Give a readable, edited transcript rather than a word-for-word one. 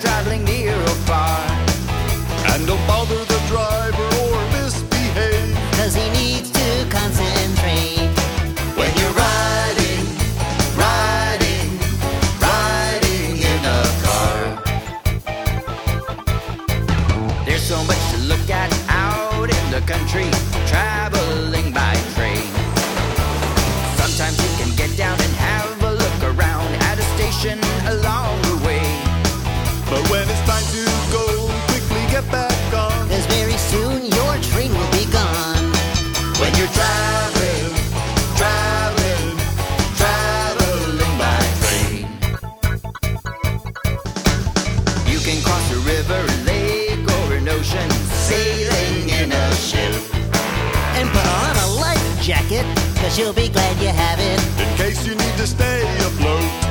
traveling near or far. And don't bother the driver or misbehave, 'cause he needs to concentrate. When you're riding, riding, riding in a car. There's so much to look at out in the country, traveling by train. Sometimes you can get down and have a look around at a station along the way. but when it's time to go, quickly get back on. 'Cause very soon your train will be gone. When you're traveling, traveling, traveling by train. You can cross a river, a lake, or an ocean, sailing in a ship. And put on a life jacket, 'cause you'll be glad you have it. In case you need to stay afloat.